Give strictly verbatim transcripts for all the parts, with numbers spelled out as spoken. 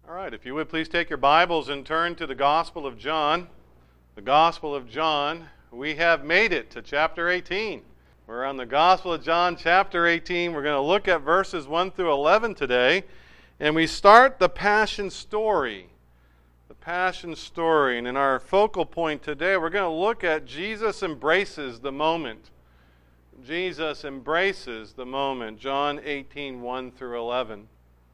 All right, if you would please take your Bibles and turn to the Gospel of John. The Gospel of John. We have made it to chapter eighteen. We're on the Gospel of John, chapter eighteen. We're going to look at verses one through eleven today. And we start the Passion story. The Passion story. And in our focal point today, we're going to look at Jesus embraces the moment. Jesus embraces the moment. John eighteen, one through eleven.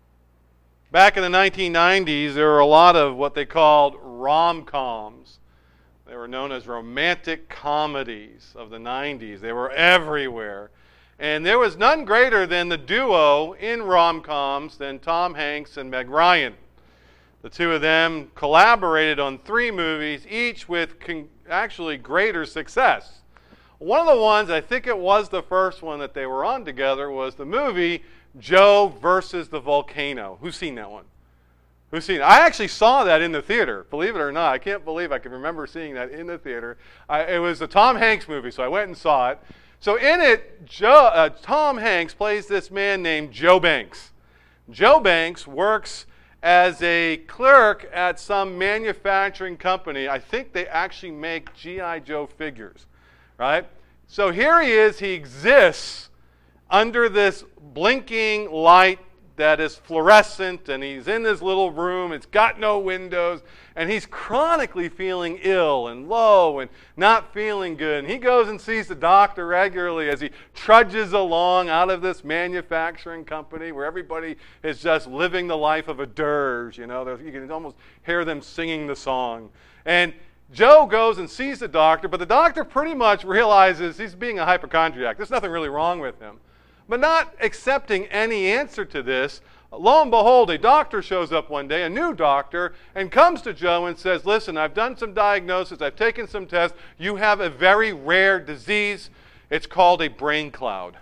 Back in the nineteen nineties, there were a lot of what they called rom-coms. They were known as romantic comedies of the nineties. They were everywhere. And there was none greater than the duo in rom-coms than Tom Hanks and Meg Ryan. The two of them collaborated on three movies, each with con- actually greater success. One of the ones, I think it was the first one that they were on together, was the movie Joe versus the Volcano. Who's seen that one? Who's seen it? I actually saw that in the theater, believe it or not. I can't believe I can remember seeing that in the theater. I, it was a Tom Hanks movie, so I went and saw it. So in it, Joe, uh, Tom Hanks plays this man named Joe Banks. Joe Banks works as a clerk at some manufacturing company. I think they actually make G I. Joe figures, right? So here he is, he exists under this blinking light that is fluorescent, and he's in this little room, it's got no windows, and he's chronically feeling ill and low and not feeling good. And he goes and sees the doctor regularly as he trudges along out of this manufacturing company where everybody is just living the life of a dirge. You know, you can almost hear them singing the song. And Joe goes and sees the doctor, but the doctor pretty much realizes he's being a hypochondriac. There's nothing really wrong with him. But not accepting any answer to this, lo and behold, a doctor shows up one day, a new doctor, and comes to Joe and says, listen, I've done some diagnosis, I've taken some tests, you have a very rare disease. It's called a brain cloud.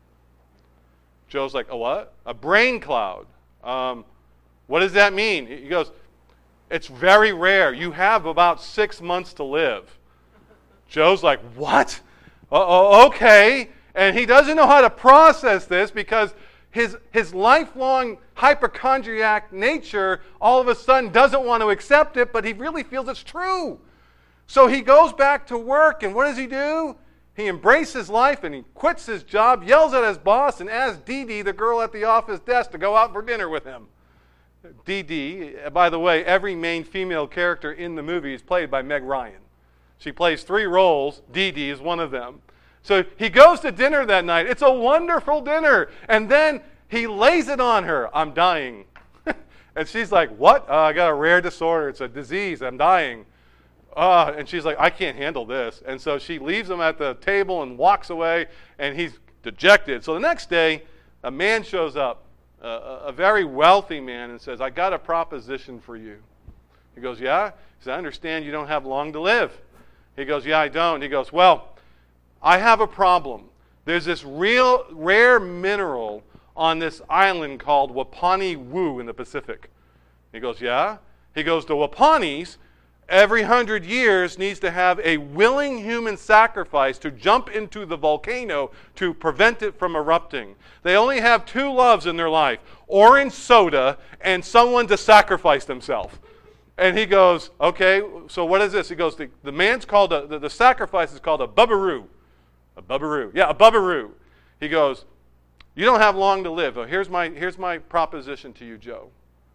Joe's like, a what? A brain cloud. Um, what does that mean? He goes, it's very rare. You have about six months to live. Joe's like, what? Uh, okay. And he doesn't know how to process this because his, his lifelong hypochondriac nature all of a sudden doesn't want to accept it, but he really feels it's true. So he goes back to work, and what does he do? He embraces life, and he quits his job, yells at his boss, and asks Dee Dee, the girl at the office desk, to go out for dinner with him. Dee Dee, by the way, every main female character in the movie is played by Meg Ryan. She plays three roles. Dee Dee is one of them. So he goes to dinner that night. It's a wonderful dinner. And then he lays it on her. I'm dying. And she's like, what? Uh, I got a rare disorder. It's a disease. I'm dying. Uh, and she's like, I can't handle this. And so she leaves him at the table and walks away, and he's dejected. So the next day, a man shows up, uh, a very wealthy man, and says, I got a proposition for you. He goes, yeah? He says, I understand you don't have long to live. He goes, yeah, I don't. He goes, well, I have a problem. There's this real rare mineral on this island called Wapani Wu in the Pacific. He goes, yeah? He goes, the Wapanis, every hundred years, needs to have a willing human sacrifice to jump into the volcano to prevent it from erupting. They only have two loves in their life, orange soda and someone to sacrifice themselves. And he goes, okay, so what is this? He goes, the, the man's called, a, the, the sacrifice is called a bubbaroo. A bubbaroo. Yeah, a bubbaroo. He goes, you don't have long to live. Well, here's my, here's my proposition to you, Joe.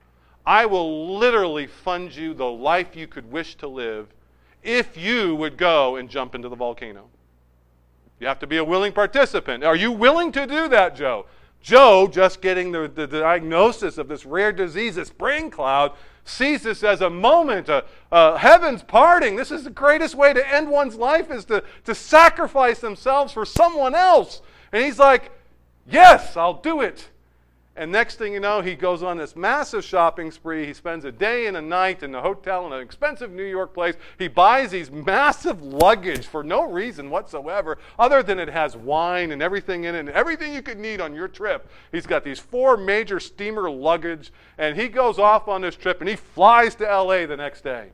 I will literally fund you the life you could wish to live if you would go and jump into the volcano. You have to be a willing participant. Are you willing to do that, Joe? Joe, just getting the, the, the diagnosis of this rare disease, this brain cloud, sees this as a moment, a, a heaven's parting. This is the greatest way to end one's life, is to, to sacrifice themselves for someone else. And he's like, yes, I'll do it. And next thing you know, he goes on this massive shopping spree. He spends a day and a night in a hotel in an expensive New York place. He buys these massive luggage for no reason whatsoever, other than it has wine and everything in it, and everything you could need on your trip. He's got these four major steamer luggage, and he goes off on this trip, and he flies to L A the next day.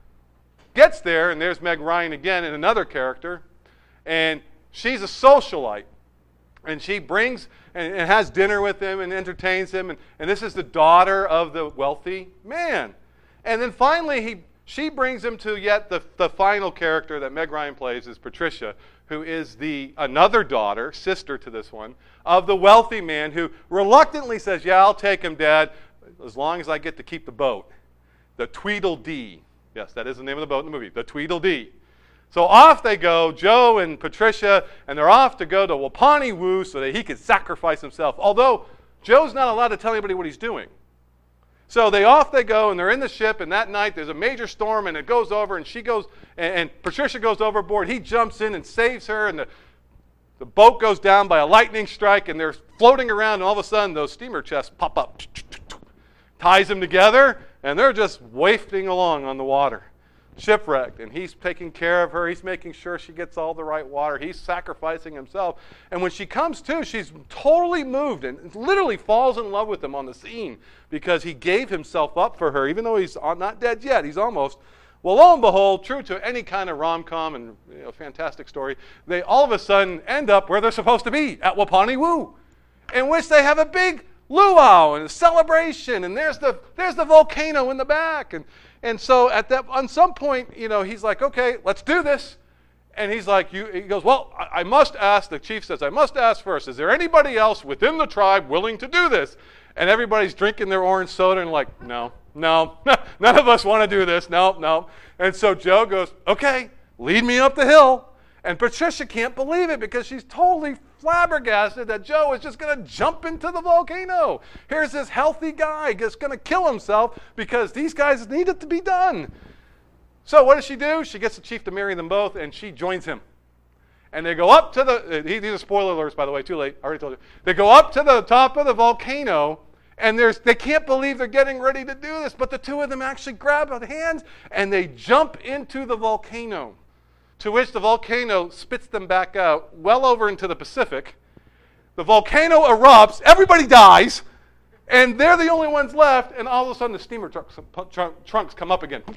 Gets there, and there's Meg Ryan again in another character, and she's a socialite. And she brings and, and has dinner with him and entertains him. And, and this is the daughter of the wealthy man. And then finally, he she brings him to yet the, the final character that Meg Ryan plays is Patricia, who is the another daughter, sister to this one, of the wealthy man who reluctantly says, yeah, I'll take him, Dad, as long as I get to keep the boat. The Tweedledee. Yes, that is the name of the boat in the movie, the Tweedledee. So off they go, Joe and Patricia, and they're off to go to Wapani Woo so that he could sacrifice himself. Although Joe's not allowed to tell anybody what he's doing. So they off they go, and they're in the ship, and that night there's a major storm, and it goes over, and she goes, and, and Patricia goes overboard. He jumps in and saves her, and the, the boat goes down by a lightning strike, and they're floating around, and all of a sudden those steamer chests pop up, ties them together, and they're just wafting along on the water, shipwrecked. And he's taking care of her. He's making sure she gets all the right water. He's sacrificing himself. And when she comes to, she's totally moved and literally falls in love with him on the scene because he gave himself up for her, even though he's not dead yet. He's almost. Well, lo and behold, true to any kind of rom-com and you know, fantastic story, they all of a sudden end up where they're supposed to be, at Wapani Woo, in which they have a big luau and a celebration, and there's the there's the volcano in the back, and and so at that on some point, you know, he's like, okay, let's do this, and he's like, you he goes, well, I, I must ask. The chief says, I must ask first. Is there anybody else within the tribe willing to do this? And everybody's drinking their orange soda and like, no, no, none of us want to do this. No, no. And so Joe goes, okay, lead me up the hill. And Patricia can't believe it because she's totally flabbergasted that Joe is just going to jump into the volcano. Here's this healthy guy just going to kill himself because these guys need it to be done. So what does she do? She gets the chief to marry them both, and she joins him. And they go up to the, these are spoiler alerts, by the way, too late, I already told you. They go up to the top of the volcano, and there's, they can't believe they're getting ready to do this, but the two of them actually grab their hands, and they jump into the volcano. To which the volcano spits them back out, well over into the Pacific. The volcano erupts, everybody dies, and they're the only ones left, and all of a sudden the steamer trunks, trunks come up again.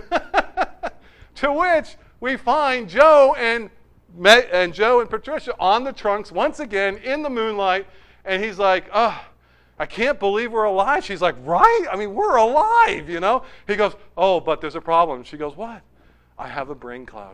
To which we find Joe and, and Joe and Patricia on the trunks once again in the moonlight, and he's like, oh, I can't believe we're alive. She's like, right? I mean, we're alive, you know? He goes, oh, but there's a problem. She goes, what? I have a brain cloud.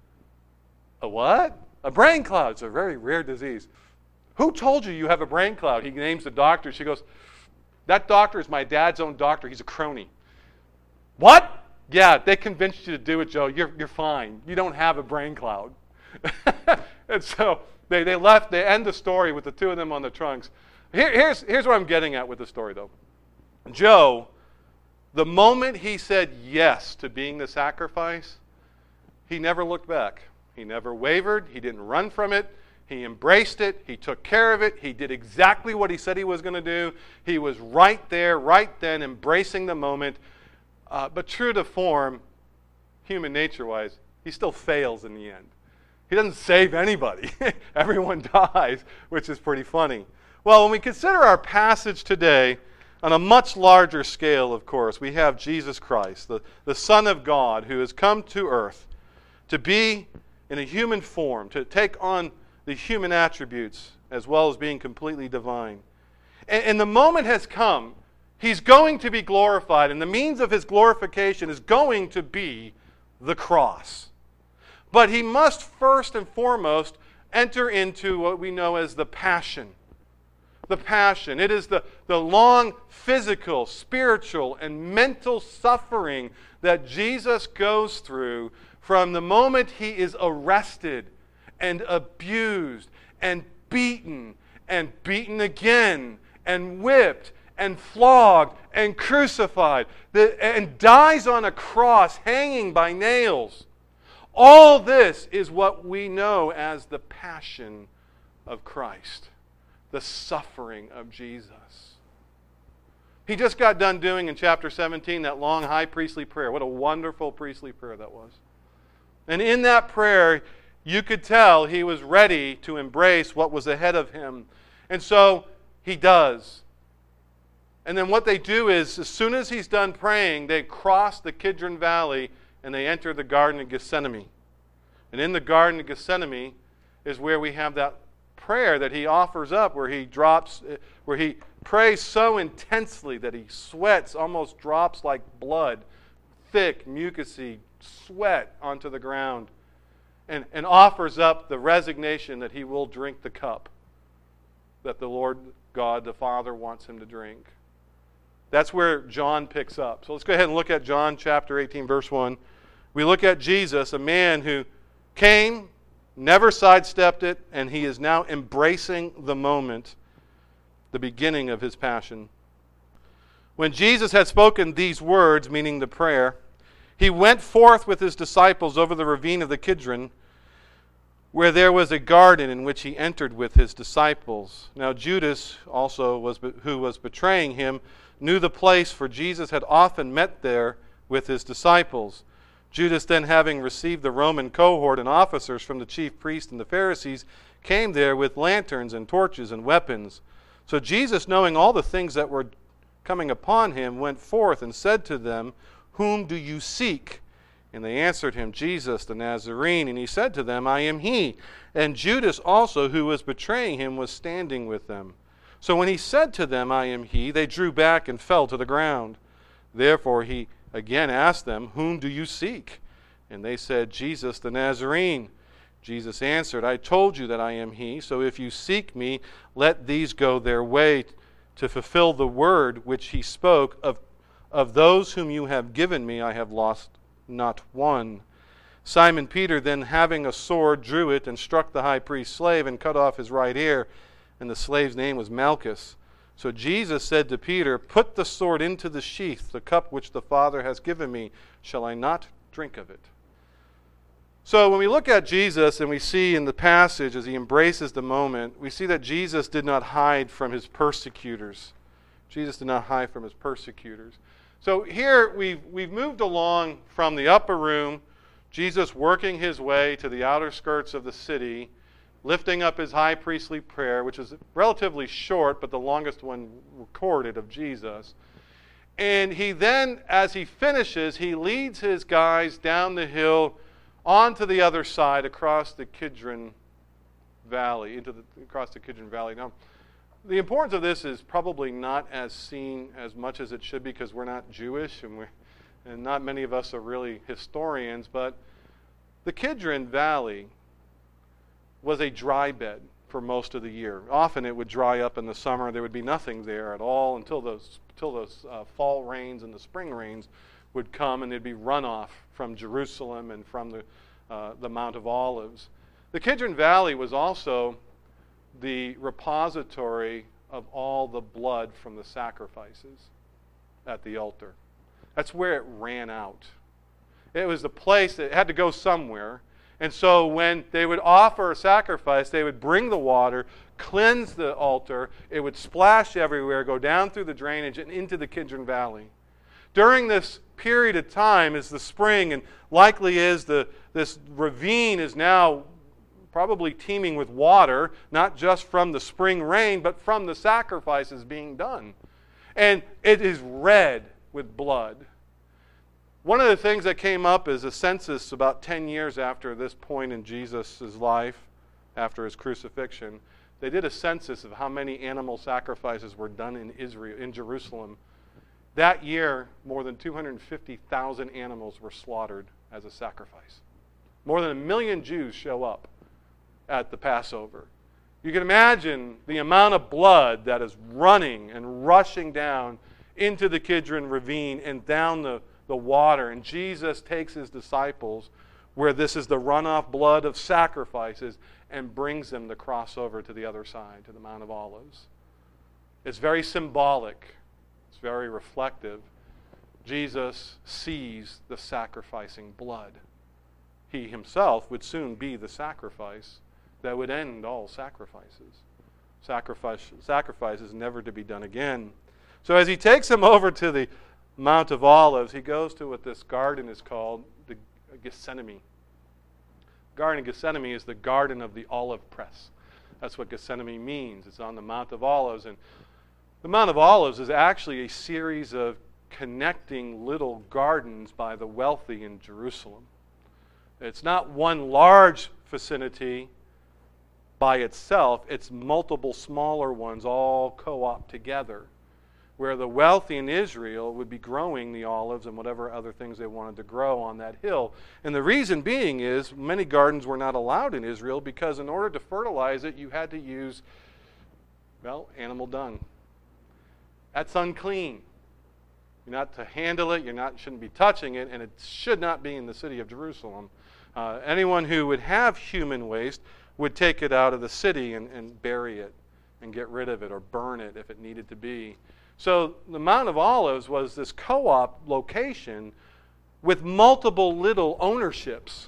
A what? A brain cloud. It's a very rare disease. Who told you you have a brain cloud? He names the doctor. She goes, that doctor is my dad's own doctor. He's a crony. What? Yeah, they convinced you to do it, Joe. You're, you're fine. You don't have a brain cloud. And so they, they left. They end the story with the two of them on the trunks. Here, here's, here's what I'm getting at with the story, though. Joe, the moment he said yes to being the sacrifice, he never looked back. He never wavered. He didn't run from it. He embraced it. He took care of it. He did exactly what he said he was going to do. He was right there, right then, embracing the moment. Uh, but true to form, human nature-wise, he still fails in the end. He doesn't save anybody. Everyone dies, which is pretty funny. Well, when we consider our passage today, on a much larger scale, of course, we have Jesus Christ, the, the Son of God, who has come to earth to be in a human form, to take on the human attributes as well as being completely divine. And, and the moment has come. He's going to be glorified, and the means of his glorification is going to be the cross. But he must first and foremost enter into what we know as the passion. The passion. It is the, the long physical, spiritual, and mental suffering that Jesus goes through from the moment he is arrested and abused and beaten and beaten again and whipped and flogged and crucified and dies on a cross hanging by nails. All this is what we know as the passion of Christ, the suffering of Jesus. He just got done doing in chapter seventeen that long high priestly prayer. What a wonderful priestly prayer that was. And in that prayer, you could tell he was ready to embrace what was ahead of him. And so he does. And then what they do is, as soon as he's done praying, they cross the Kidron Valley and they enter the Garden of Gethsemane. And in the Garden of Gethsemane is where we have that prayer that he offers up where he drops, where he prays so intensely that he sweats, almost drops like blood, thick, mucousy sweat onto the ground, and, and offers up the resignation that he will drink the cup that the Lord God, the Father, wants him to drink. That's where John picks up. So let's go ahead and look at John chapter eighteen, verse one. We look at Jesus, a man who came, never sidestepped it, and he is now embracing the moment, the beginning of his passion. When Jesus had spoken these words, meaning the prayer, he went forth with his disciples over the ravine of the Kidron, where there was a garden in which he entered with his disciples. Now Judas also, was, who was betraying him, knew the place, for Jesus had often met there with his disciples. Judas then, having received the Roman cohort and officers from the chief priests and the Pharisees, came there with lanterns and torches and weapons. So Jesus, knowing all the things that were coming upon him, went forth and said to them, "Whom do you seek?" And they answered him, "Jesus the Nazarene." And he said to them, "I am he." And Judas also, who was betraying him, was standing with them. So when he said to them, "I am he," they drew back and fell to the ground. Therefore he again asked them, "Whom do you seek?" And they said, "Jesus the Nazarene." Jesus answered, "I told you that I am he. So if you seek me, let these go their way, to fulfill the word which he spoke, of, of those whom you have given me, I have lost not one." Simon Peter then, having a sword, drew it and struck the high priest's slave and cut off his right ear. And the slave's name was Malchus. So Jesus said to Peter, "Put the sword into the sheath. The cup which the Father has given me, shall I not drink of it?" So when we look at Jesus and we see in the passage as he embraces the moment, we see that Jesus did not hide from his persecutors. Jesus did not hide from his persecutors. So here we've, we've moved along from the upper room, Jesus working his way to the outer skirts of the city, lifting up his high priestly prayer, which is relatively short, but the longest one recorded of Jesus. And he then, as he finishes, he leads his guys down the hill onto the other side across the Kidron Valley, into the, across the Kidron Valley. Now, the importance of this is probably not as seen as much as it should be because we're not Jewish and, we're, and not many of us are really historians, but the Kidron Valley was a dry bed for most of the year. Often it would dry up in the summer. There would be nothing there at all until those, until those uh, fall rains and the spring rains would come, and there'd be runoff from Jerusalem and from the, uh, the Mount of Olives. The Kidron Valley was also the repository of all the blood from the sacrifices at the altar. That's where it ran out. It was the place that had to go somewhere. And so when they would offer a sacrifice, they would bring the water, cleanse the altar, it would splash everywhere, go down through the drainage and into the Kidron Valley. During this period of time is the spring, and likely is the this ravine is now probably teeming with water, not just from the spring rain, but from the sacrifices being done. And it is red with blood. One of the things that came up is a census about ten years after this point in Jesus' life, after his crucifixion. They did a census of how many animal sacrifices were done in Israel, in Jerusalem. That year, more than two hundred fifty thousand animals were slaughtered as a sacrifice. More than a million Jews show up at the Passover. You can imagine the amount of blood that is running and rushing down into the Kidron Ravine and down the the water, and Jesus takes his disciples where this is the runoff blood of sacrifices and brings them to cross over to the other side, to the Mount of Olives. It's very symbolic. It's very reflective. Jesus sees the sacrificing blood. He himself would soon be the sacrifice that would end all sacrifices. Sacrifice, sacrifices never to be done again. So as he takes them over to the Mount of Olives, he goes to what this garden is called, the Gethsemane. Garden of Gethsemane is the garden of the olive press. That's what Gethsemane means. It's on the Mount of Olives. And the Mount of Olives is actually a series of connecting little gardens by the wealthy in Jerusalem. It's not one large vicinity, by itself. It's multiple smaller ones all co-op together, where the wealthy in Israel would be growing the olives and whatever other things they wanted to grow on that hill. And the reason being is many gardens were not allowed in Israel because in order to fertilize it, you had to use, well, animal dung. That's unclean. You're not to handle it, you're not shouldn't be touching it, and it should not be in the city of Jerusalem. Uh, anyone who would have human waste would take it out of the city and, and bury it and get rid of it or burn it if it needed to be. So the Mount of Olives was this co-op location with multiple little ownerships.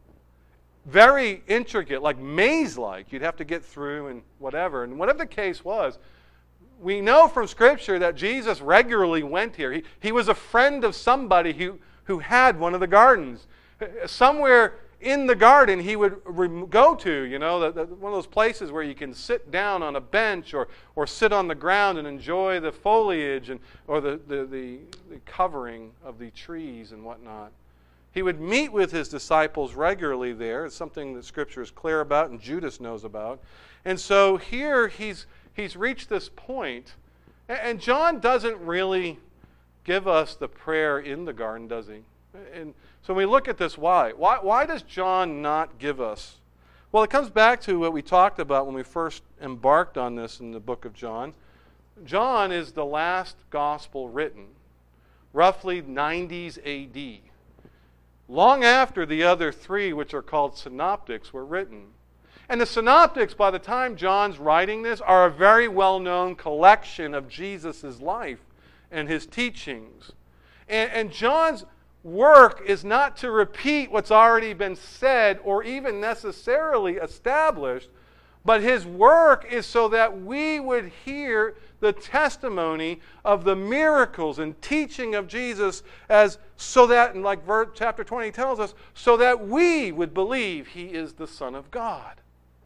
Very intricate, like maze-like. You'd have to get through and whatever. And whatever the case was, we know from Scripture that Jesus regularly went here. He, he was a friend of somebody who, who had one of the gardens. Somewhere in the garden he would re- go to, you know, the, the, one of those places where you can sit down on a bench or, or sit on the ground and enjoy the foliage and or the, the, the, the covering of the trees and whatnot. He would meet with his disciples regularly there. It's something that Scripture is clear about and Judas knows about. And so here he's he's reached this point, and John doesn't really give us the prayer in the garden, does he? And so when we look at this, why? Why, why does John not give us? Well, it comes back to what we talked about when we first embarked on this in the book of John. John is the last gospel written, roughly nineties A D, long after the other three, which are called synoptics, were written. And the synoptics, by the time John's writing this, are a very well-known collection of Jesus' life and his teachings. And, and John's work is not to repeat what's already been said or even necessarily established, but his work is so that we would hear the testimony of the miracles and teaching of Jesus as so that, and like verse, chapter twenty tells us, so that we would believe he is the Son of God.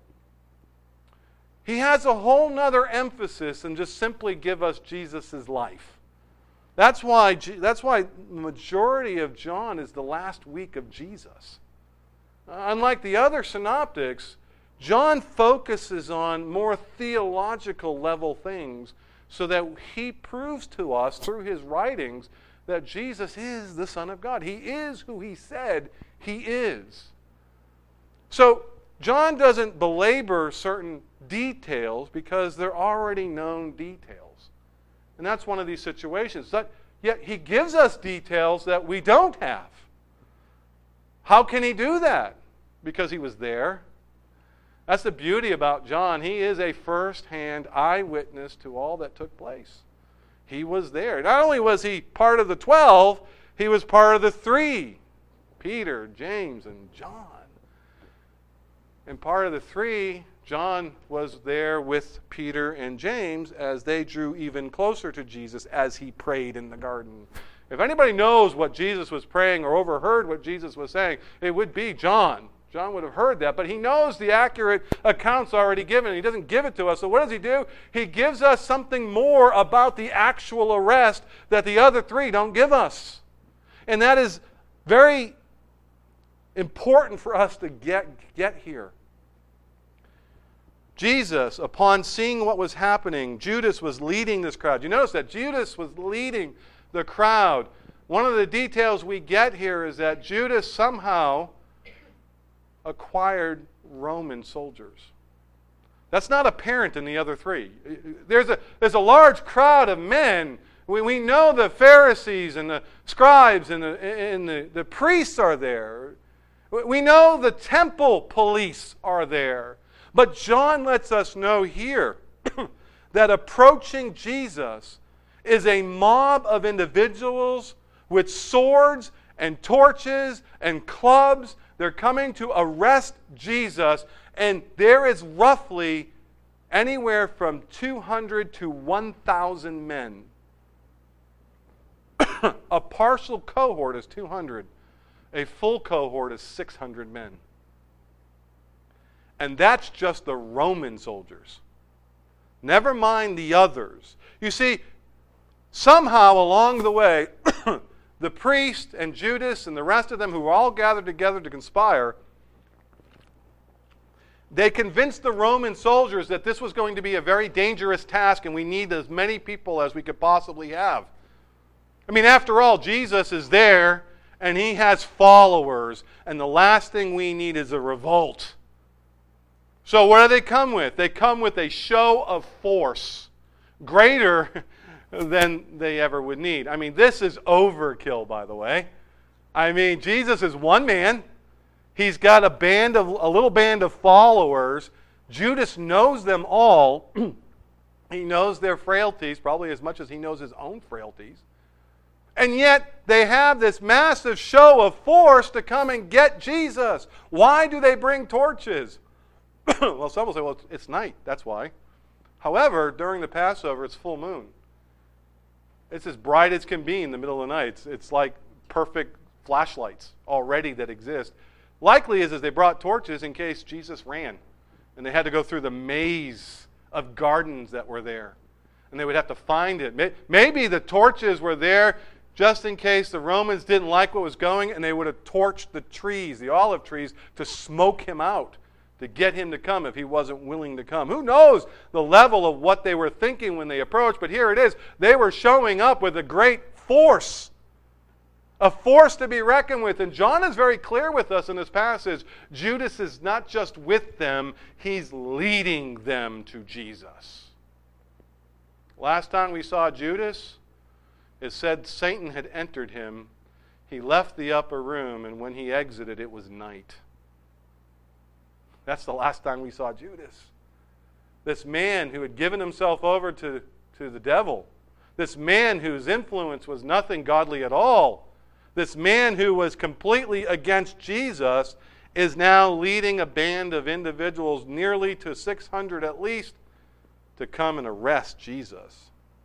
He has a whole nother emphasis than just simply give us Jesus' life. That's why, that's why the majority of John is the last week of Jesus. Unlike the other synoptics, John focuses on more theological level things so that he proves to us through his writings that Jesus is the Son of God. He is who he said he is. So John doesn't belabor certain details because they're already known details. And that's one of these situations. That, yet he gives us details that we don't have. How can he do that? Because he was there. That's the beauty about John. He is a first-hand eyewitness to all that took place. He was there. Not only was he part of the twelve, he was part of the three, Peter, James, and John. And part of the three, John was there with Peter and James as they drew even closer to Jesus as he prayed in the garden. If anybody knows what Jesus was praying or overheard what Jesus was saying, it would be John. John would have heard that, but he knows the accurate accounts already given. He doesn't give it to us. So what does he do? He gives us something more about the actual arrest that the other three don't give us. And that is very important for us to get, get here. Jesus, upon seeing what was happening, Judas was leading this crowd. You notice that Judas was leading the crowd. One of the details we get here is that Judas somehow acquired Roman soldiers. That's not apparent in the other three. There's a, there's a large crowd of men. We, we know the Pharisees and the scribes and, the, and the, the priests are there. We know the temple police are there. But John lets us know here that approaching Jesus is a mob of individuals with swords and torches and clubs. They're coming to arrest Jesus, and there is roughly anywhere from two hundred to one thousand men. A partial cohort is two hundred. A full cohort is six hundred men. And that's just the Roman soldiers. Never mind the others. You see, somehow along the way, the priest and Judas and the rest of them who were all gathered together to conspire, They convinced the Roman soldiers that this was going to be a very dangerous task and we need as many people as we could possibly have. I mean, after all, Jesus is there and he has followers, and the last thing we need is a revolt. So what do they come with? They come with a show of force greater than they ever would need. I mean, this is overkill, by the way. I mean, Jesus is one man. He's got a band of a little band of followers. Judas knows them all. He knows their frailties, probably as much as he knows his own frailties. And yet, they have this massive show of force to come and get Jesus. Why do they bring torches? Well, some will say, well, it's, it's night. That's why. However, during the Passover, it's full moon. It's as bright as can be in the middle of the night. It's, it's like perfect flashlights already that exist. Likely is, is they brought torches in case Jesus ran. And they had to go through the maze of gardens that were there. And they would have to find it. Maybe the torches were there just in case the Romans didn't like what was going, and they would have torched the trees, the olive trees, to smoke him out, to get him to come if he wasn't willing to come. Who knows the level of what they were thinking when they approached, but here it is. They were showing up with a great force, a force to be reckoned with. And John is very clear with us in this passage. Judas is not just with them, he's leading them to Jesus. Last time we saw Judas, it said Satan had entered him. He left the upper room, and when he exited, it was night. That's the last time we saw Judas. This man who had given himself over to, to the devil. This man whose influence was nothing godly at all. This man who was completely against Jesus is now leading a band of individuals, nearly to six hundred at least, to come and arrest Jesus.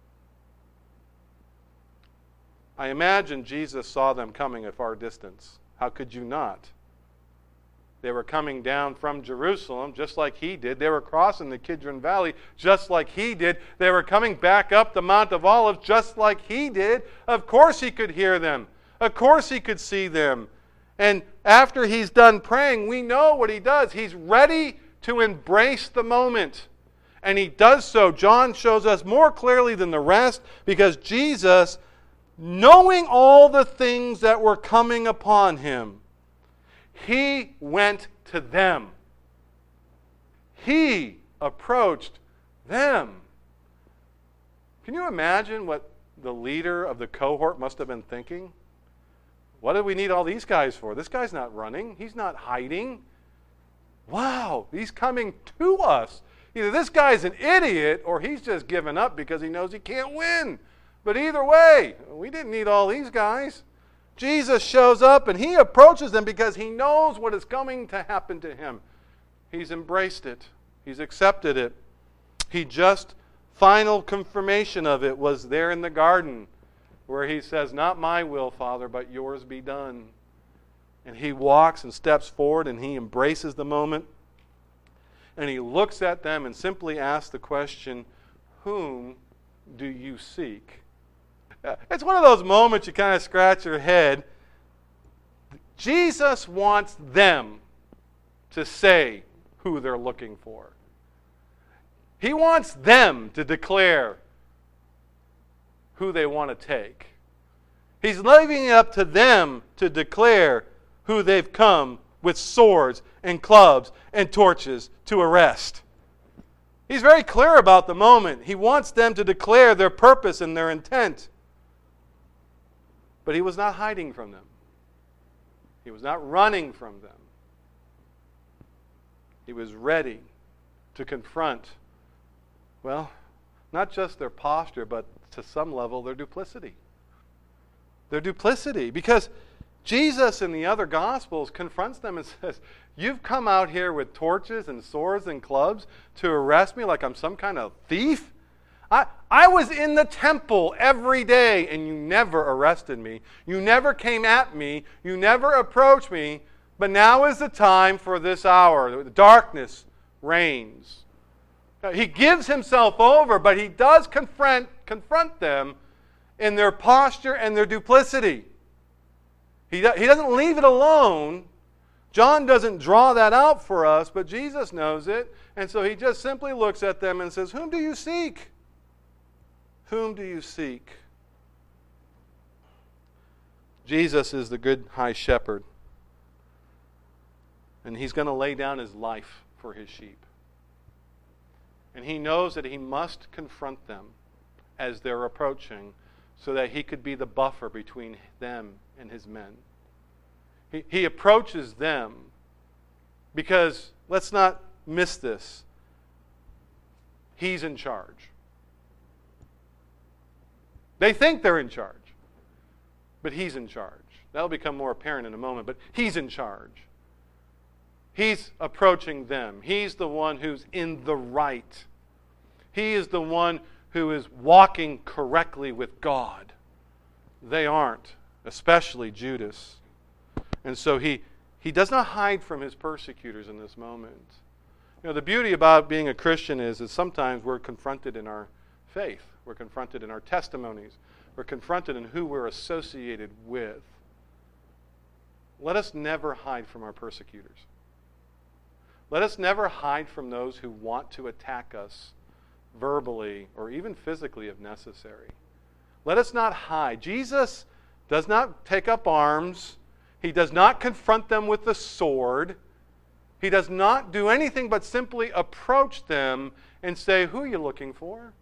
I imagine Jesus saw them coming at far distance. How could you not? They were coming down from Jerusalem just like he did. They were crossing the Kidron Valley just like he did. They were coming back up the Mount of Olives just like he did. Of course he could hear them. Of course he could see them. And after he's done praying, we know what he does. He's ready to embrace the moment. And he does so. John shows us more clearly than the rest, because Jesus, knowing all the things that were coming upon him, he went to them. He approached them. Can you imagine what the leader of the cohort must have been thinking? What do we need all these guys for? This guy's not running. He's not hiding. Wow, he's coming to us. Either this guy's an idiot or he's just given up because he knows he can't win. But either way, we didn't need all these guys. Jesus shows up and he approaches them because he knows what is coming to happen to him. He's embraced it. He's accepted it. He just, final confirmation of it was there in the garden where he says, "Not my will, Father, but yours be done." And he walks and steps forward and he embraces the moment. And he looks at them and simply asks the question, "Whom do you seek?" It's one of those moments you kind of scratch your head. Jesus wants them to say who they're looking for. He wants them to declare who they want to take. He's leaving it up to them to declare who they've come with swords and clubs and torches to arrest. He's very clear about the moment. He wants them to declare their purpose and their intent. But he was not hiding from them. He was not running from them. He was ready to confront, well, not just their posture, but to some level their duplicity. Their duplicity. Because Jesus in the other Gospels confronts them and says, "You've come out here with torches and swords and clubs to arrest me like I'm some kind of thief? I, I was in the temple every day and you never arrested me. You never came at me. You never approached me. But now is the time for this hour. The darkness reigns." He gives himself over, but he does confront, confront them in their posture and their duplicity. He, do, he doesn't leave it alone John doesn't draw that out for us, but Jesus knows it. And so he just simply looks at them and says, "Whom do you seek? Whom do you seek?" Jesus is the good high shepherd. And he's going to lay down his life for his sheep. And he knows that he must confront them as they're approaching so that he could be the buffer between them and his men. He, he approaches them because, let's not miss this, he's in charge. They think they're in charge, but he's in charge. That'll become more apparent in a moment, but he's in charge. He's approaching them. He's the one who's in the right. He is the one who is walking correctly with God. They aren't, especially Judas. And so he, he does not hide from his persecutors in this moment. You know, the beauty about being a Christian is that sometimes we're confronted in our faith. We're confronted in our testimonies. We're confronted in who we're associated with. Let us never hide from our persecutors. Let us never hide from those who want to attack us verbally or even physically if necessary. Let us not hide. Jesus does not take up arms. He does not confront them with the sword. He does not do anything but simply approach them and say, "Who are you looking for?"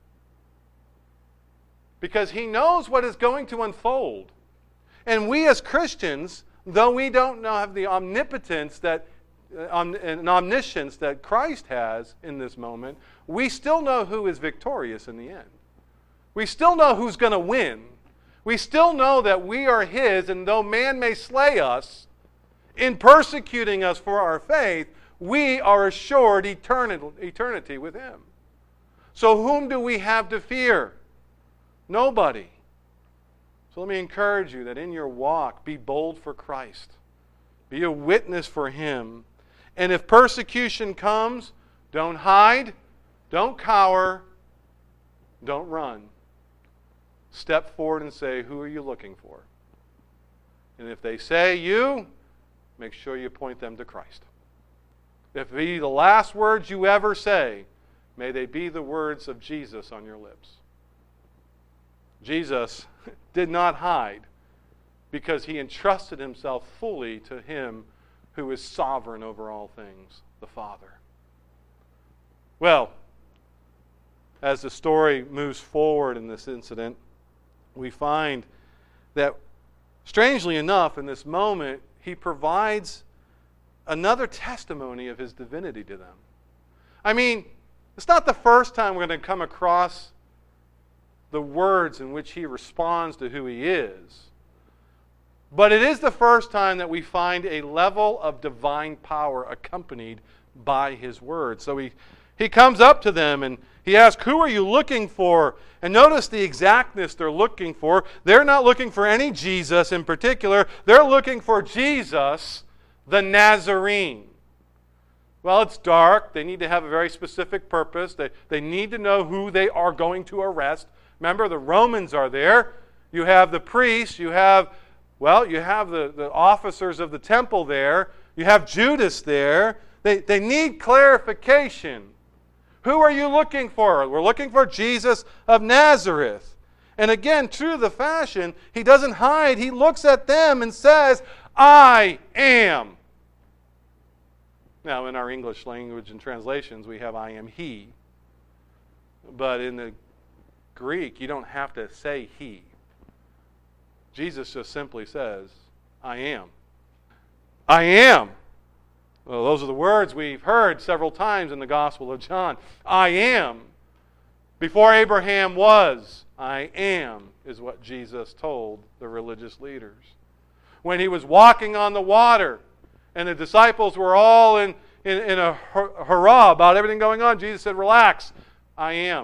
Because he knows what is going to unfold. And we as Christians, though we don't know, have the omnipotence that Um, and omniscience that Christ has in this moment, we still know who is victorious in the end. We still know who's going to win. We still know that we are his, and though man may slay us in persecuting us for our faith, we are assured eternity with him. So whom do we have to fear? Nobody. So let me encourage you that in your walk, be bold for Christ. Be a witness for him. And if persecution comes, don't hide, don't cower, don't run. Step forward and say, "Who are you looking for?" And if they say you, make sure you point them to Christ. If it be the last words you ever say, may they be the words of Jesus on your lips. Jesus did not hide because he entrusted himself fully to him who is sovereign over all things, the Father. Well, as the story moves forward in this incident, we find that, strangely enough, in this moment, he provides another testimony of his divinity to them. I mean, it's not the first time we're going to come across the words in which he responds to who he is. But it is the first time that we find a level of divine power accompanied by his word. So he, he comes up to them and he asks, "Who are you looking for?" And notice the exactness they're looking for. They're not looking for any Jesus in particular. They're looking for Jesus, the Nazarene. Well, it's dark. They need to have a very specific purpose. They, they need to know who they are going to arrest. Remember, the Romans are there. You have the priests. You have... Well, you have the, the officers of the temple there. You have Judas there. They, they need clarification. Who are you looking for? We're looking for Jesus of Nazareth. And again, true to the fashion, he doesn't hide. He looks at them and says, "I am." Now, in our English language and translations, we have "I am he." But in the Greek, you don't have to say he. Jesus just simply says, "I am." I am. Well, those are the words we've heard several times in the Gospel of John. I am. Before Abraham was, I am, is what Jesus told the religious leaders. When he was walking on the water and the disciples were all in, in, in a hurrah about everything going on, Jesus said, "Relax, I am."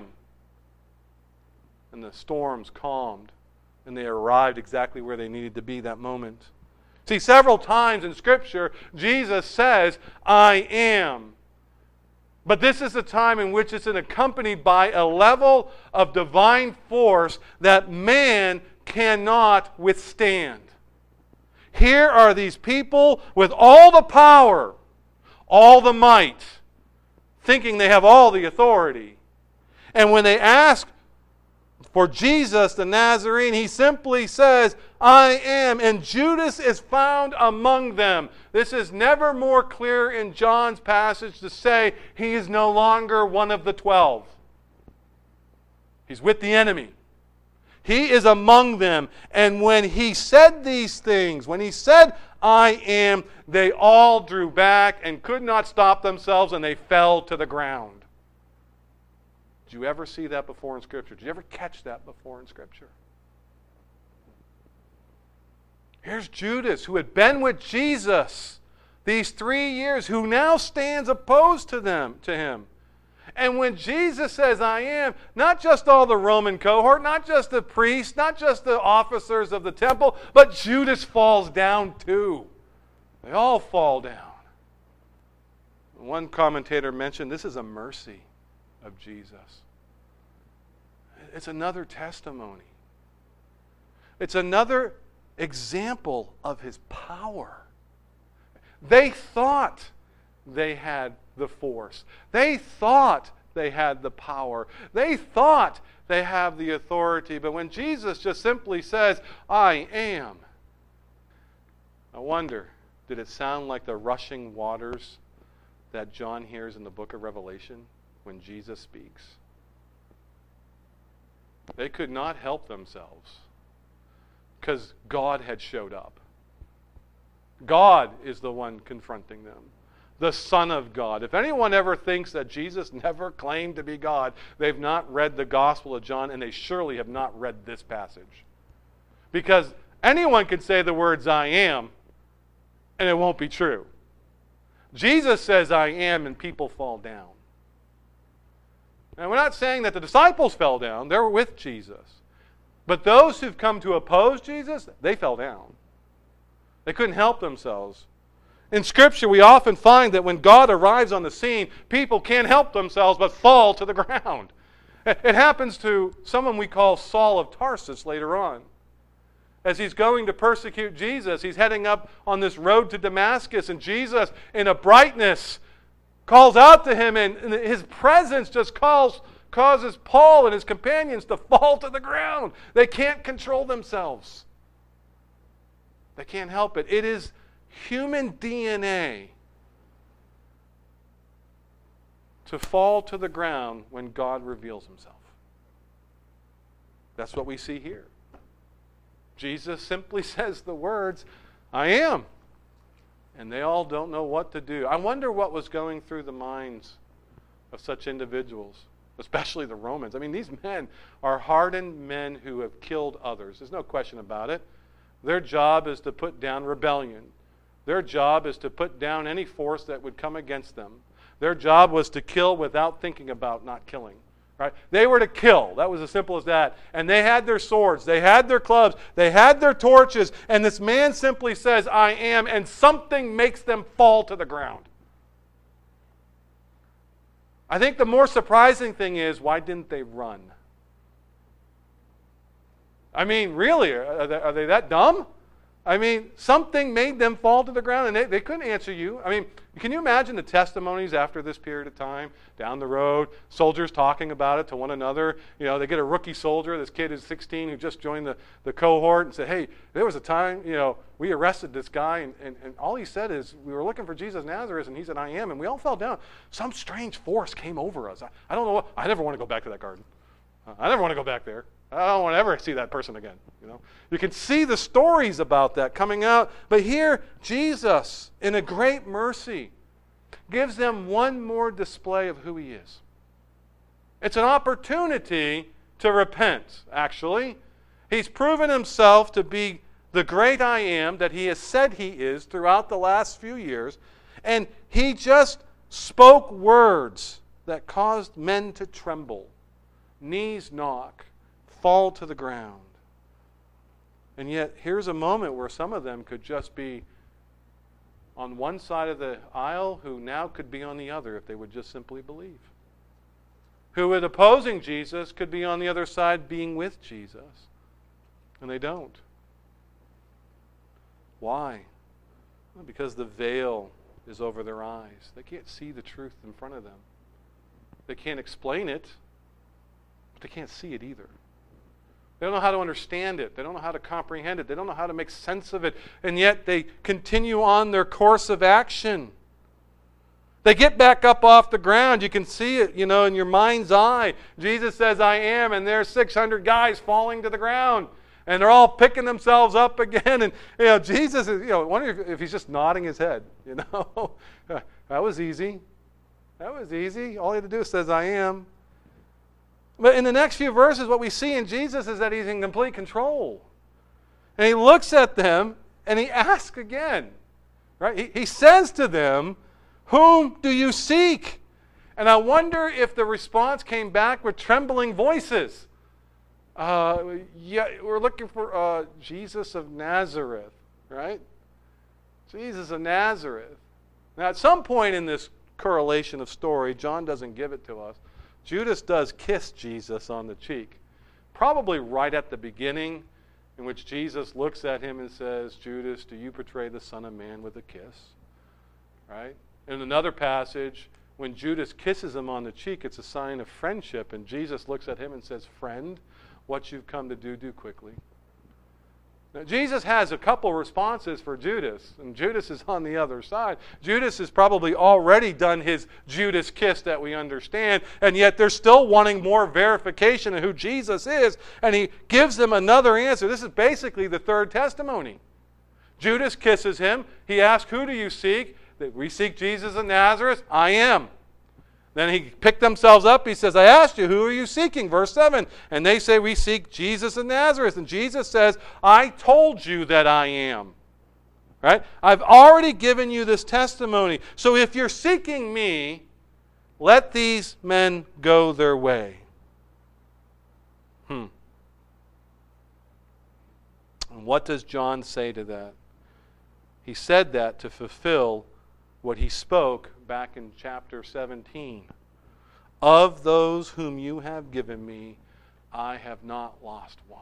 And the storms calmed. And they arrived exactly where they needed to be that moment. See, several times in Scripture, Jesus says, "I am." But this is a time in which it's accompanied by a level of divine force that man cannot withstand. Here are these people with all the power, all the might, thinking they have all the authority. And when they ask for Jesus the Nazarene, he simply says, I am. And Judas is found among them. This is never more clear in John's passage to say he is no longer one of the twelve. He's with the enemy. He is among them. And when he said these things, when he said, I am, they all drew back and could not stop themselves, and they fell to the ground. Did you ever see that before in Scripture? Did you ever catch that before in Scripture? Here's Judas, who had been with Jesus these three years, who now stands opposed to them, to him. And when Jesus says, I am, not just all the Roman cohort, not just the priests, not just the officers of the temple, but Judas falls down too. They all fall down. One commentator mentioned this is a mercy of Jesus. It's another testimony. It's another example of his power. They thought they had the force. They thought they had the power. They thought they have the authority. But when Jesus just simply says, I am, I wonder, did it sound like the rushing waters that John hears in the book of Revelation when Jesus speaks? They could not help themselves because God had showed up. God is the one confronting them. The Son of God. If anyone ever thinks that Jesus never claimed to be God, they've not read the Gospel of John, and they surely have not read this passage. Because anyone can say the words, I am, and it won't be true. Jesus says, I am, and people fall down. And we're not saying that the disciples fell down. They were with Jesus. But those who've come to oppose Jesus, they fell down. They couldn't help themselves. In Scripture, we often find that when God arrives on the scene, people can't help themselves but fall to the ground. It happens to someone we call Saul of Tarsus later on. As he's going to persecute Jesus, he's heading up on this road to Damascus, and Jesus, in a brightness, calls out to him, and his presence just calls, causes Paul and his companions to fall to the ground. They can't control themselves. They can't help it. It is human D N A to fall to the ground when God reveals himself. That's what we see here. Jesus simply says the words, I am. And they all don't know what to do. I wonder what was going through the minds of such individuals, especially the Romans. I mean, these men are hardened men who have killed others. There's no question about it. Their job is to put down rebellion. Their job is to put down any force that would come against them. Their job was to kill without thinking about not killing. Right? They were to kill. That was as simple as that. And they had their swords. They had their clubs. They had their torches. And this man simply says, I am, and something makes them fall to the ground. I think the more surprising thing is, why didn't they run? I mean, really, are they, are they that dumb? I mean, something made them fall to the ground, and they, they couldn't answer you. I mean, can you imagine the testimonies after this period of time, down the road, soldiers talking about it to one another? You know, they get a rookie soldier, this kid is sixteen, who just joined the, the cohort, and said, hey, there was a time, you know, we arrested this guy, and, and, and all he said is, we were looking for Jesus of Nazareth, and he said, I am, and we all fell down. Some strange force came over us. I, I don't know what, I never want to go back to that garden. I never want to go back there. I don't want to ever see that person again. You know, you can see the stories about that coming out. But here, Jesus, in a great mercy, gives them one more display of who he is. It's an opportunity to repent, actually. He's proven himself to be the great I am that he has said he is throughout the last few years. And he just spoke words that caused men to tremble, knees knock, fall to the ground. And yet, here's a moment where some of them could just be on one side of the aisle, who now could be on the other if they would just simply believe. Who, with opposing Jesus, could be on the other side being with Jesus. And they don't. Why? Well, because the veil is over their eyes. They can't see the truth in front of them. They can't explain it, but they can't see it either. They don't know how to understand it. They don't know how to comprehend it. They don't know how to make sense of it. And yet they continue on their course of action. They get back up off the ground. You can see it, you know, in your mind's eye. Jesus says, I am, and there's six hundred guys falling to the ground. And they're all picking themselves up again. And, you know, Jesus is, you know, I wonder if he's just nodding his head, you know. That was easy. That was easy. All he had to do is says, I am. But in the next few verses, what we see in Jesus is that he's in complete control. And he looks at them and he asks again. Right? He, he says to them, whom do you seek? And I wonder if the response came back with trembling voices. Uh, yeah, we're looking for uh, Jesus of Nazareth, right? Jesus of Nazareth. Now, at some point in this correlation of story, John doesn't give it to us. Judas does kiss Jesus on the cheek, probably right at the beginning, in which Jesus looks at him and says, Judas, do you betray the Son of Man with a kiss? Right? In another passage, when Judas kisses him on the cheek, it's a sign of friendship, and Jesus looks at him and says, friend, what you've come to do, do quickly. Now, Jesus has a couple responses for Judas, and Judas is on the other side. Judas has probably already done his Judas kiss that we understand, and yet they're still wanting more verification of who Jesus is, and he gives them another answer. This is basically the third testimony. Judas kisses him. He asks, who do you seek? We seek Jesus of Nazareth. I am. Then he picked themselves up. He says, I asked you, who are you seeking? Verse seven. And they say, we seek Jesus of Nazareth. And Jesus says, I told you that I am. Right? I've already given you this testimony. So if you're seeking me, let these men go their way. Hmm. And what does John say to that? He said that to fulfill what he spoke back in chapter seventeen. Of those whom you have given me, I have not lost one.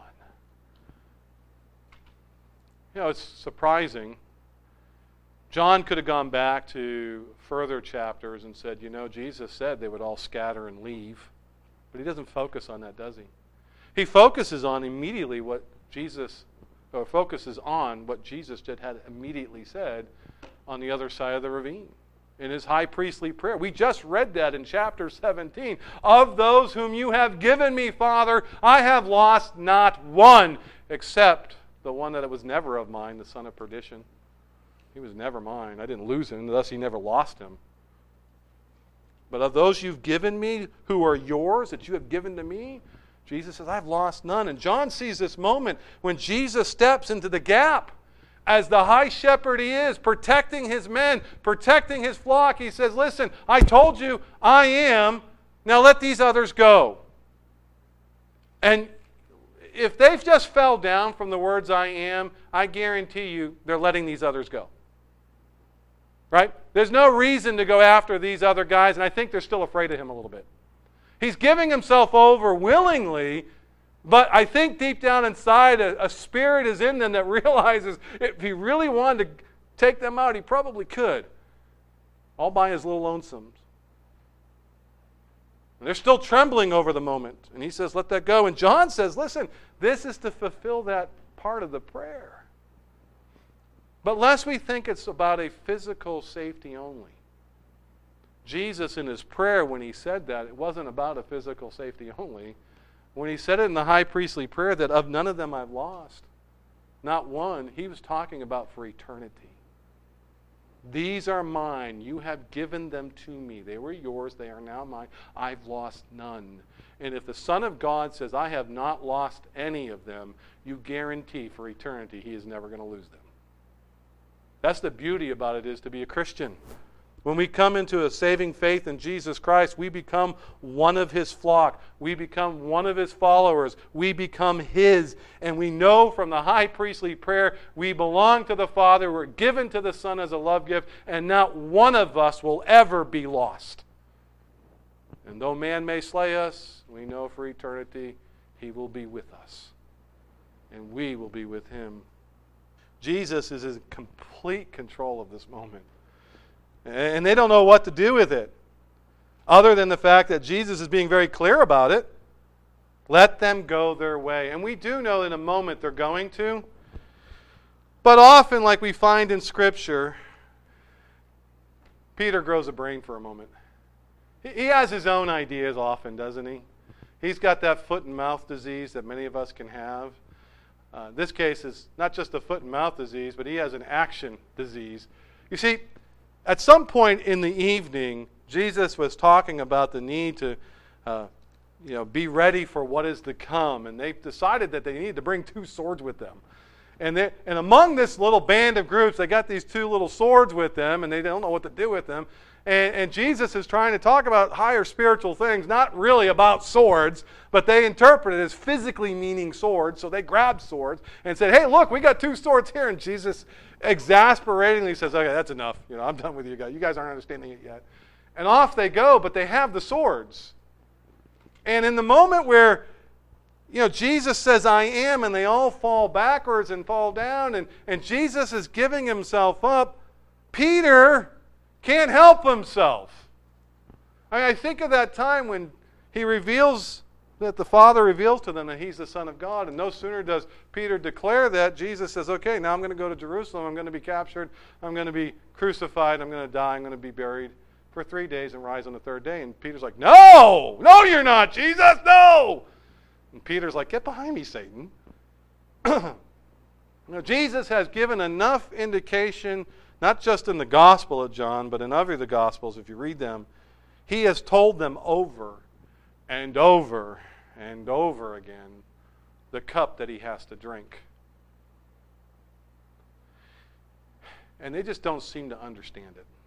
You know, it's surprising. John could have gone back to further chapters and said, you know, Jesus said they would all scatter and leave. But he doesn't focus on that, does he? He focuses on immediately what Jesus, or focuses on what Jesus just had immediately said on the other side of the ravine in his high priestly prayer. We just read that in chapter seventeen. Of those whom you have given me, Father, I have lost not one, except the one that was never of mine, the son of perdition. He was never mine. I didn't lose him, thus he never lost him. But of those you've given me, who are yours, that you have given to me, Jesus says, I've lost none. And John sees this moment when Jesus steps into the gap. As the high shepherd he is, protecting his men, protecting his flock, he says, listen, I told you I am, now let these others go. And if they've just fell down from the words I am, I guarantee you they're letting these others go. Right? There's no reason to go after these other guys, and I think they're still afraid of him a little bit. He's giving himself over willingly. But I think deep down inside, a, a spirit is in them that realizes if he really wanted to take them out, he probably could. All by his little lonesomes. And they're still trembling over the moment. And he says, let that go. And John says, listen, this is to fulfill that part of the prayer. But lest we think it's about a physical safety only. Jesus in his prayer, when he said that, it wasn't about a physical safety only. When he said it in the high priestly prayer that of none of them I've lost, not one, he was talking about for eternity. These are mine. You have given them to me. They were yours. They are now mine. I've lost none. And if the Son of God says, I have not lost any of them, you guarantee for eternity he is never going to lose them. That's the beauty about it, is to be a Christian. When we come into a saving faith in Jesus Christ, we become one of his flock. We become one of his followers. We become his. And we know from the high priestly prayer, we belong to the Father. We're given to the Son as a love gift. And not one of us will ever be lost. And though man may slay us, we know for eternity he will be with us. And we will be with him. Jesus is in complete control of this moment. And they don't know what to do with it, other than the fact that Jesus is being very clear about it. Let them go their way. And we do know in a moment they're going to. But often, like we find in Scripture, Peter grows a brain for a moment. He has his own ideas often, doesn't he? He's got that foot and mouth disease that many of us can have. Uh, this case is not just a foot and mouth disease, but he has an action disease. You see, at some point in the evening, Jesus was talking about the need to uh, you know, be ready for what is to come. And they decided that they needed to bring two swords with them. And, they, and among this little band of groups, they got these two little swords with them, and they don't know what to do with them. And, and Jesus is trying to talk about higher spiritual things, not really about swords, but they interpret it as physically meaning swords. So they grabbed swords and said, hey, look, we got two swords here. And Jesus exasperatingly says, okay, that's enough. You know, I'm done with you guys. You guys aren't understanding it yet. And off they go, but they have the swords. And in the moment where, you know, Jesus says, I am, and they all fall backwards and fall down, and, and Jesus is giving himself up, Peter can't help himself. I, mean, I think of that time when he reveals, that the Father reveals to them that he's the Son of God, and no sooner does Peter declare that, Jesus says, okay, now I'm going to go to Jerusalem, I'm going to be captured, I'm going to be crucified, I'm going to die, I'm going to be buried for three days and rise on the third day. And Peter's like, no, no you're not, Jesus, no! And Peter's like, get behind me, Satan. Now, Jesus has given enough indication, not just in the Gospel of John, but in other of the Gospels, if you read them, he has told them over and over and over again the cup that he has to drink. And they just don't seem to understand it.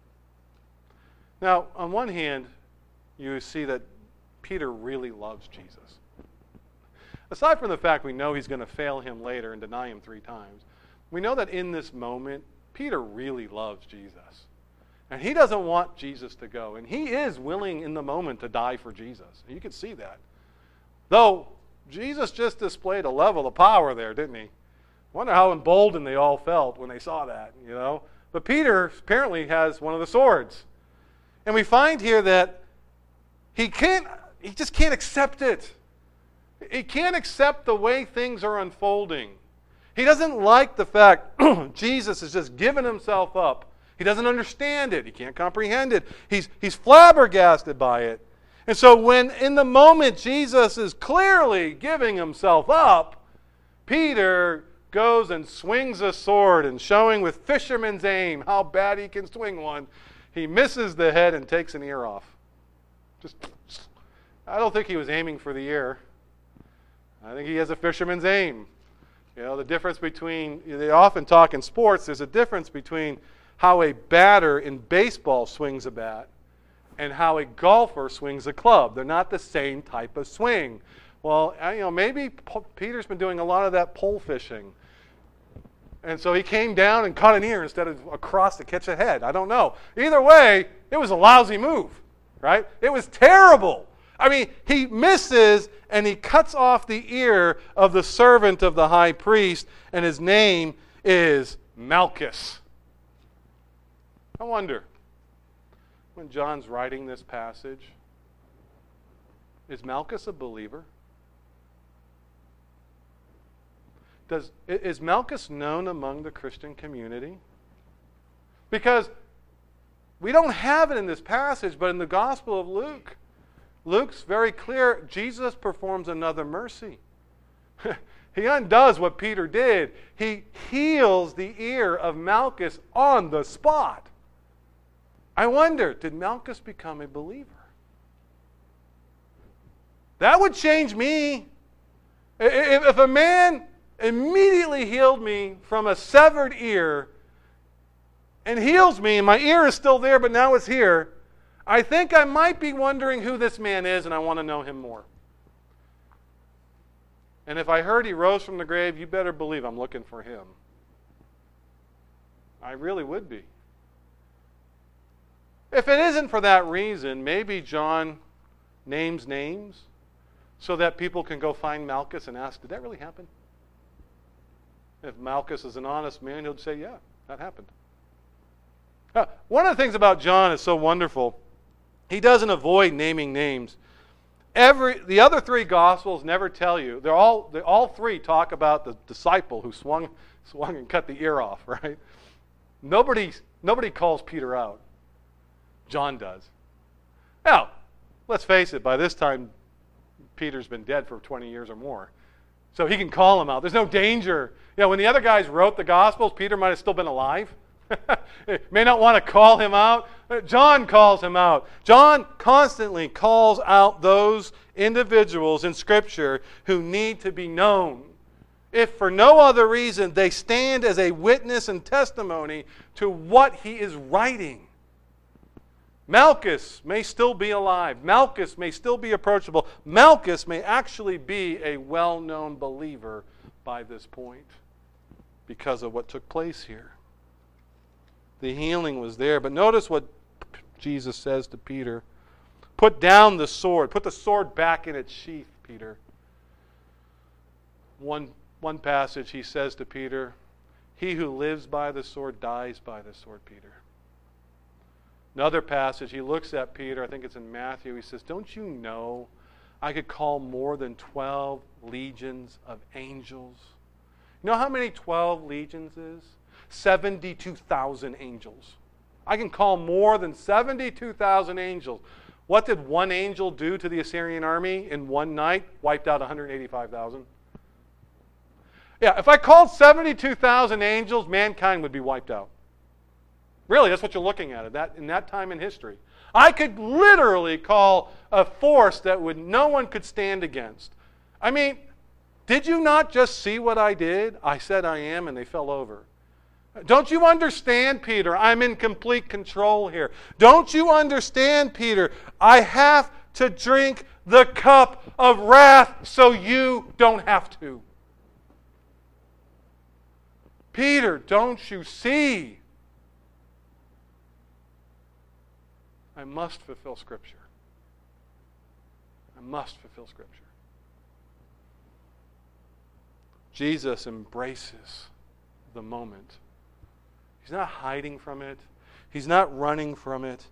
Now, on one hand, you see that Peter really loves Jesus. Aside from the fact we know he's going to fail him later and deny him three times, we know that in this moment, Peter really loves Jesus. And he doesn't want Jesus to go. And he is willing in the moment to die for Jesus. You can see that. Though, Jesus just displayed a level of power there, didn't he? Wonder how emboldened they all felt when they saw that, you know. But Peter apparently has one of the swords. And we find here that he can't, he just can't accept it. He can't accept the way things are unfolding. He doesn't like the fact Jesus has just given himself up. He doesn't understand it. He can't comprehend it. He's, he's flabbergasted by it. And so when in the moment Jesus is clearly giving himself up, Peter goes and swings a sword, and showing with fisherman's aim how bad he can swing one, he misses the head and takes an ear off. Just, I don't think he was aiming for the ear. I think he has a fisherman's aim. You know, the difference between, they often talk in sports, there's a difference between how a batter in baseball swings a bat and how a golfer swings a club. They're not the same type of swing. Well, you know, maybe Peter's been doing a lot of that pole fishing. And so he came down and caught an ear instead of across to catch a head. I don't know. Either way, it was a lousy move, right? It was terrible. I mean, he misses and he cuts off the ear of the servant of the high priest, and his name is Malchus. I wonder, when John's writing this passage, is Malchus a believer? Does, is Malchus known among the Christian community? Because we don't have it in this passage, but in the Gospel of Luke, Luke's very clear, Jesus performs another mercy. He undoes what Peter did. He heals the ear of Malchus on the spot. I wonder, did Malchus become a believer? That would change me. If, if a man immediately healed me from a severed ear and heals me, and my ear is still there, but now it's here, I think I might be wondering who this man is, and I want to know him more. And if I heard he rose from the grave, you better believe I'm looking for him. I really would be. If it isn't for that reason, maybe John names names so that people can go find Malchus and ask, did that really happen? If Malchus is an honest man, he'll say, yeah, that happened. Uh, one of the things about John is so wonderful. He doesn't avoid naming names. Every the other three Gospels never tell you. They're all they all three talk about the disciple who swung swung and cut the ear off, right? Nobody nobody calls Peter out. John does. Now, let's face it, by this time Peter's been dead for twenty years or more. So he can call him out. There's no danger. You know, when the other guys wrote the Gospels, Peter might have still been alive. May not want to call him out. John calls him out. John constantly calls out those individuals in Scripture who need to be known. If for no other reason, they stand as a witness and testimony to what he is writing. Malchus may still be alive. Malchus may still be approachable. Malchus may actually be a well-known believer by this point because of what took place here. The healing was there. But notice what Jesus says to Peter. Put down the sword. Put the sword back in its sheath, Peter. One, one passage he says to Peter, he who lives by the sword dies by the sword, Peter. Another passage, he looks at Peter, I think it's in Matthew, he says, don't you know I could call more than twelve legions of angels? You know how many twelve legions is? seventy-two thousand angels. I can call more than seventy-two thousand angels. What did one angel do to the Assyrian army in one night? Wiped out one hundred eighty-five thousand. Yeah, if I called seventy-two thousand angels, mankind would be wiped out. Really, that's what you're looking at, at that, in that time in history. I could literally call a force that would no one could stand against. I mean, did you not just see what I did? I said I am, and they fell over. Don't you understand, Peter? I'm in complete control here. Don't you understand, Peter? I have to drink the cup of wrath so you don't have to. Peter, don't you see? I must fulfill Scripture. I must fulfill Scripture. Jesus embraces the moment. He's not hiding from it. He's not running from it.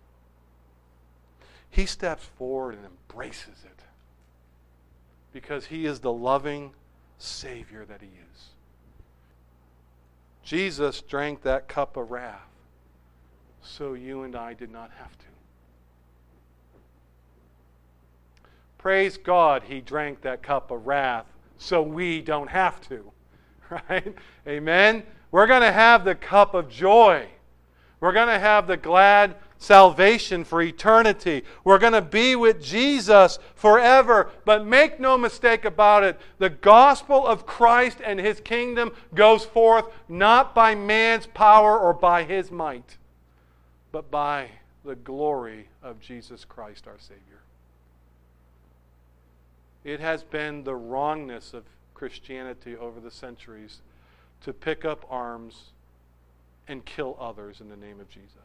He steps forward and embraces it because he is the loving Savior that he is. Jesus drank that cup of wrath so you and I did not have to. Praise God, he drank that cup of wrath so we don't have to. Right? Amen? We're going to have the cup of joy. We're going to have the glad salvation for eternity. We're going to be with Jesus forever. But make no mistake about it, the gospel of Christ and his kingdom goes forth not by man's power or by his might, but by the glory of Jesus Christ our Savior. It has been the wrongness of Christianity over the centuries to pick up arms and kill others in the name of Jesus.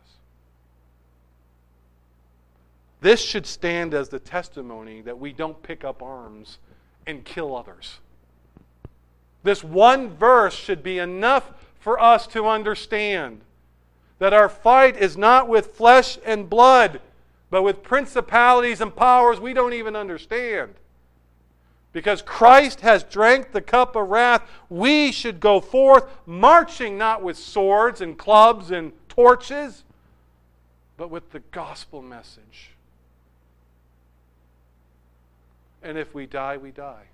This should stand as the testimony that we don't pick up arms and kill others. This one verse should be enough for us to understand that our fight is not with flesh and blood, but with principalities and powers we don't even understand. Because Christ has drank the cup of wrath, we should go forth marching not with swords and clubs and torches, but with the gospel message. And if we die, we die.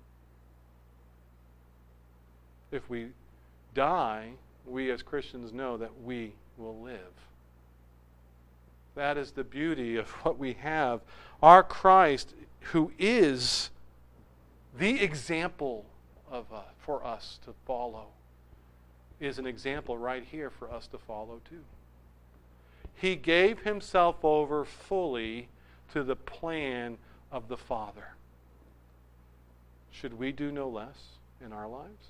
If we die, we as Christians know that we will live. That is the beauty of what we have. Our Christ, who is the example of uh, for us to follow, is an example right here for us to follow too. He gave himself over fully to the plan of the Father. Should we do no less in our lives?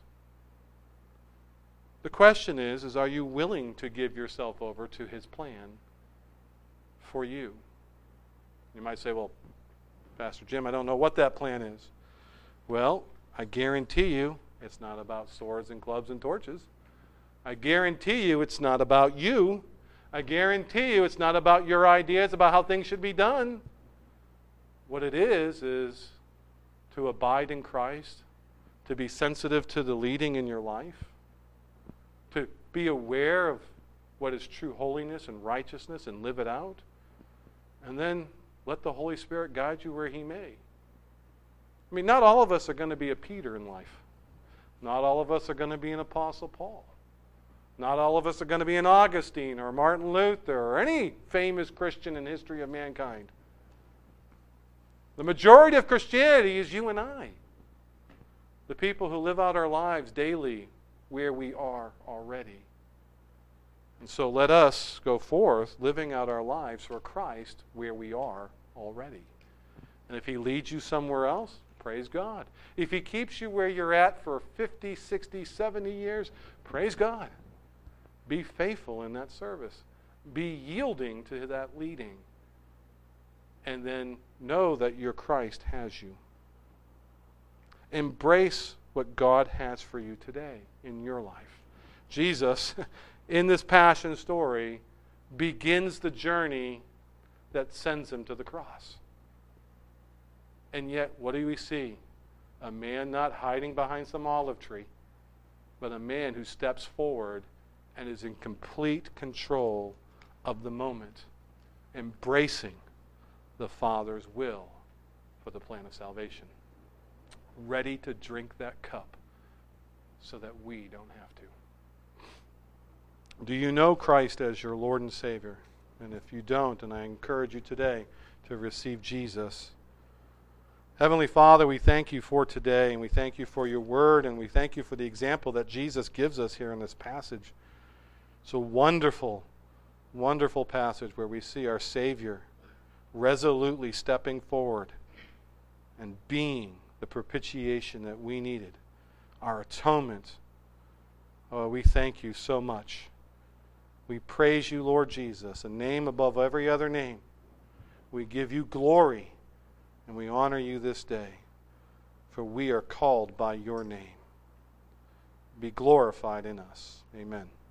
The question is, is are you willing to give yourself over to his plan for you? You might say, well, Pastor Jim, I don't know what that plan is. Well, I guarantee you it's not about swords and clubs and torches. I guarantee you it's not about you. I guarantee you it's not about your ideas about how things should be done. What it is, is to abide in Christ, to be sensitive to the leading in your life, to be aware of what is true holiness and righteousness and live it out, and then let the Holy Spirit guide you where He may. I mean, not all of us are going to be a Peter in life. Not all of us are going to be an Apostle Paul. Not all of us are going to be an Augustine or Martin Luther or any famous Christian in history of mankind. The majority of Christianity is you and I. The people who live out our lives daily where we are already. And so let us go forth living out our lives for Christ where we are already. And if He leads you somewhere else, praise God. If He keeps you where you're at for fifty, sixty, seventy years, praise God. Be faithful in that service. Be yielding to that leading. And then know that your Christ has you. Embrace what God has for you today in your life. Jesus, in this passion story, begins the journey that sends Him to the cross. And yet, what do we see? A man not hiding behind some olive tree, but a man who steps forward and is in complete control of the moment, embracing the Father's will for the plan of salvation. Ready to drink that cup so that we don't have to. Do you know Christ as your Lord and Savior? And if you don't, and I encourage you today to receive Jesus. Heavenly Father, we thank You for today, and we thank You for Your word, and we thank You for the example that Jesus gives us here in this passage. It's a wonderful, wonderful passage where we see our Savior resolutely stepping forward and being the propitiation that we needed, our atonement. Oh, we thank You so much. We praise You, Lord Jesus, a name above every other name. We give You glory, and we honor You this day, for we are called by Your name. Be glorified in us. Amen.